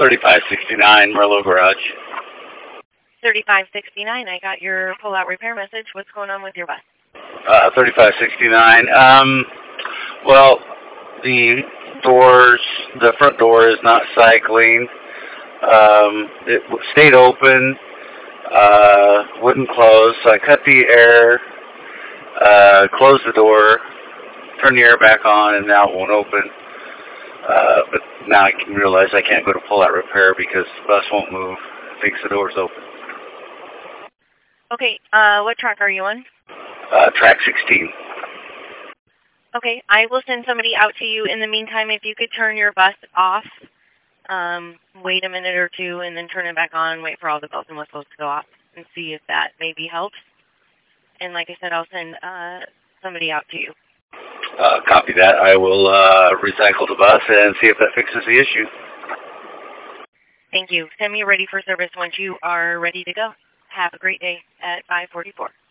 3569 Merlot Garage. 3569, I got your pull-out repair message. What's going on with your bus? 3569. Well, the front door is not cycling. It stayed open, wouldn't close, so I cut the air, closed the door, turned the air back on, and now it won't open. But now I can realize I can't go to pull-out repair because the bus won't move. It thinks the door's open. Okay, what track are you on? Track 16. Okay, I will send somebody out to you. In the meantime, if you could turn your bus off, wait a minute or two, and then turn it back on, wait for all the bells and whistles to go off, and see if that maybe helps. And like I said, I'll send somebody out to you. Copy that. I will recycle the bus and see if that fixes the issue. Thank you. Send me ready for service once you are ready to go. Have a great day at 544.